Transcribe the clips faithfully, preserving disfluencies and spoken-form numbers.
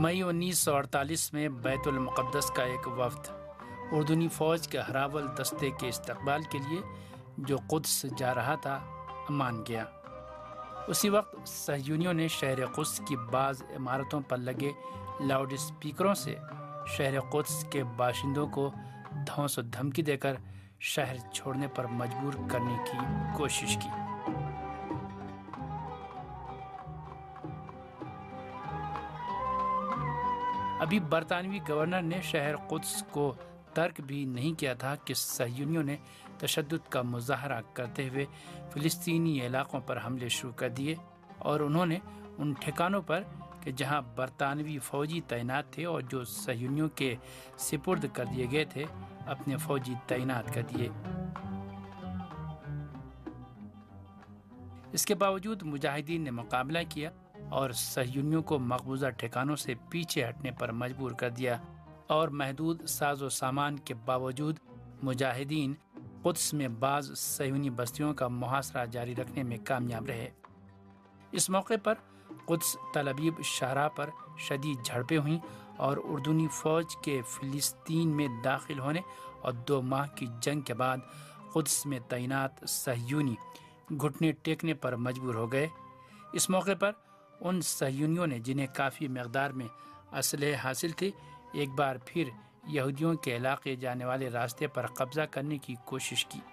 مئی انیس سو اڑتالیس میں بیت المقدس کا ایک وفد اردنی فوج کے ہراول دستے کے استقبال کے لیے جو قدس جا رہا تھا مان گیا۔ اسی وقت صہیونیوں نے شہر قدس کی بعض عمارتوں پر لگے لاؤڈ اسپیکروں سے شہر قدس کے باشندوں کو دھونس و دھمکی دے کر شہر چھوڑنے پر مجبور کرنے کی کوشش کی۔ ابھی برطانوی گورنر نے شہر قدس کو ترک بھی نہیں کیا تھا کہ صہیونیوں نے تشدد کا مظاہرہ کرتے ہوئے فلسطینی علاقوں پر حملے شروع کر دیے، اور انہوں نے ان ٹھکانوں پر کہ جہاں برطانوی فوجی تعینات تھے اور جو صہیونیوں کے سپرد کر دیے گئے تھے، اپنے فوجی تعینات کر دیے۔ اس کے باوجود مجاہدین نے مقابلہ کیا اور صہیونیوں کو مقبوضہ ٹھکانوں سے پیچھے ہٹنے پر مجبور کر دیا، اور محدود ساز و سامان کے باوجود مجاہدین قدس میں بعض صہیونی بستیوں کا محاصرہ جاری رکھنے میں کامیاب رہے۔ اس موقع پر قدس تل ابیب شاہراہ پر شدید جھڑپیں ہوئیں، اور اردنی فوج کے فلسطین میں داخل ہونے اور دو ماہ کی جنگ کے بعد قدس میں تعینات صہیونی گھٹنے ٹیکنے پر مجبور ہو گئے۔ اس موقع پر ان صہیونیوں نے جنہیں کافی مقدار میں اسلحے حاصل تھے، ایک بار پھر یہودیوں کے علاقے جانے والے راستے پر قبضہ کرنے کی کوشش کی۔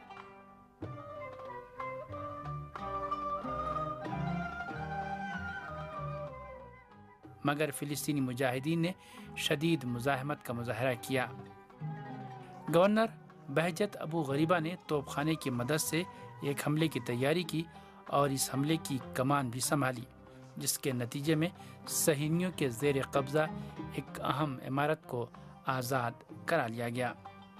مگر فلسطینی مجاہدین نے شدید مزاحمت کا مظاہرہ کیا۔ گورنر بہجت ابو غریبہ نے توپ خانے کی مدد سے ایک حملے کی تیاری کی اور اس حملے کی کمان بھی سنبھالی، جس کے نتیجے میں صہیونیوں کے زیر قبضہ ایک اہم عمارت کو آزاد کرا لیا گیا۔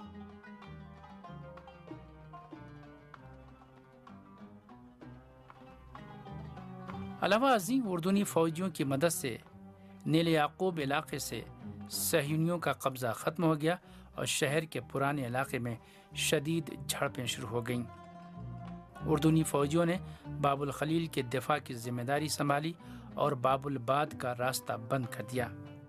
علاوہ ازیں اردنی فوجیوں کی مدد سے نیل یعقوب علاقے سے صہیونیوں کا قبضہ ختم ہو گیا اور شہر کے پرانے علاقے میں شدید جھڑپیں شروع ہو گئیں۔ اردنی فوجیوں نے باب الخلیل کے دفاع کی ذمہ داری سنبھالی اور باب الباد کا راستہ بند کر دیا۔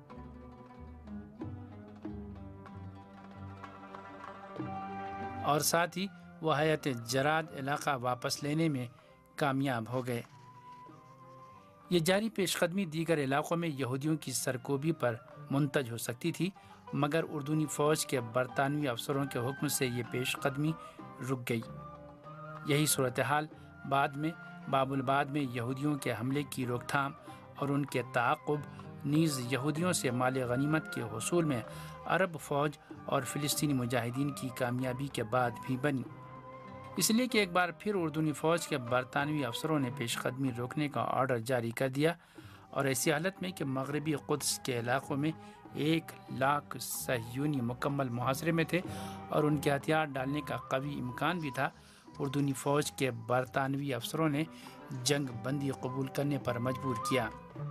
اور ساتھ ہی وہ حیات جراد علاقہ واپس لینے میں کامیاب ہو گئے۔ یہ جاری پیش قدمی دیگر علاقوں میں یہودیوں کی سرکوبی پر منتج ہو سکتی تھی، مگر اردنی فوج کے برطانوی افسروں کے حکم سے یہ پیش قدمی رک گئی۔ یہی صورتحال بعد میں باب الباد میں یہودیوں کے حملے کی روک تھام اور ان کے تعاقب نیز یہودیوں سے مال غنیمت کے حصول میں عرب فوج اور فلسطینی مجاہدین کی کامیابی کے بعد بھی بنی، اس لیے کہ ایک بار پھر اردنی فوج کے برطانوی افسروں نے پیش قدمی روکنے کا آرڈر جاری کر دیا، اور ایسی حالت میں کہ مغربی قدس کے علاقوں میں ایک لاکھ صہیونی مکمل محاصرے میں تھے اور ان کے ہتھیار ڈالنے کا قوی امکان بھی تھا، اردنی فوج کے برطانوی افسروں نے جنگ بندی قبول کرنے پر مجبور کیا۔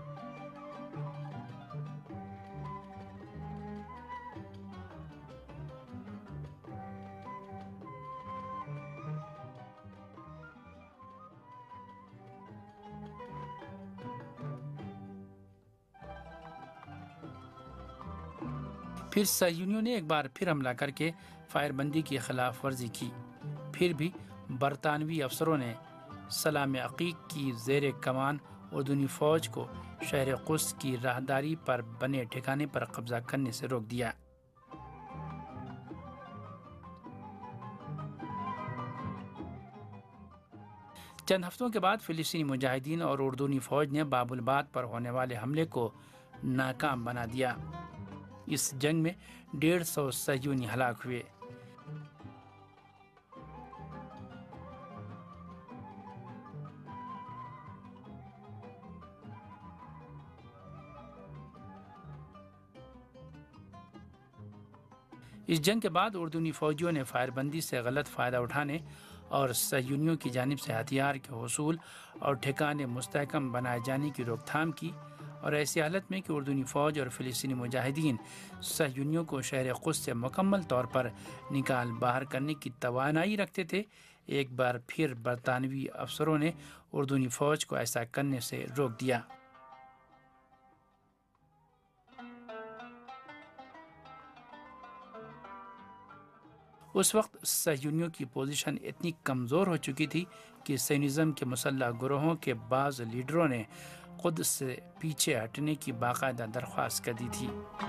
پھر صہیونیوں نے ایک بار پھر حملہ کر کے فائر بندی کی خلاف ورزی کی۔ پھر بھی برطانوی افسروں نے سلام عقیق کی زیر کمان اردنی فوج کو شہر قدس کی راہداری پر بنے ٹھکانے پر قبضہ کرنے سے روک دیا۔ چند ہفتوں کے بعد فلسطینی مجاہدین اور اردنی فوج نے باب الباد پر ہونے والے حملے کو ناکام بنا دیا۔ اس جنگ میں ڈیڑھ سو صہیونی ہلاک ہوئے۔ اس جنگ کے بعد اردنی فوجیوں نے فائر بندی سے غلط فائدہ اٹھانے اور صہیونیوں کی جانب سے ہتھیار کے حصول اور ٹھکانے مستحکم بنائے جانے کی روک تھام کی، اور ایسی حالت میں کہ اردنی فوج اور فلسطینی مجاہدین صہیونیوں کو شہر قدس سے مکمل طور پر نکال باہر کرنے کی توانائی رکھتے تھے، ایک بار پھر برطانوی افسروں نے اردنی فوج کو ایسا کرنے سے روک دیا۔ اس وقت صہیونیوں کی پوزیشن اتنی کمزور ہو چکی تھی کہ صہیونزم کے مسلح گروہوں کے بعض لیڈروں نے قدس سے پیچھے ہٹنے کی باقاعدہ درخواست کر دی تھی۔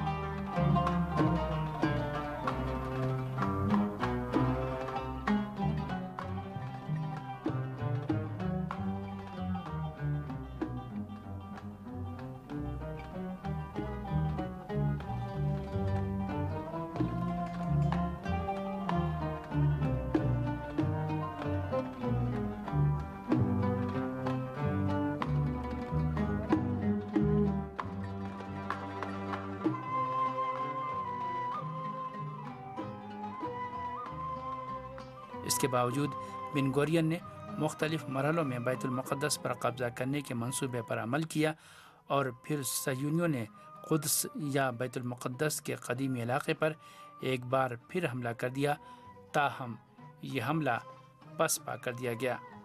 اس کے باوجود بن گورین نے مختلف مرحلوں میں بیت المقدس پر قبضہ کرنے کے منصوبے پر عمل کیا، اور پھر صہیونیوں نے قدس یا بیت المقدس کے قدیمی علاقے پر ایک بار پھر حملہ کر دیا، تاہم یہ حملہ پس پا کر دیا گیا۔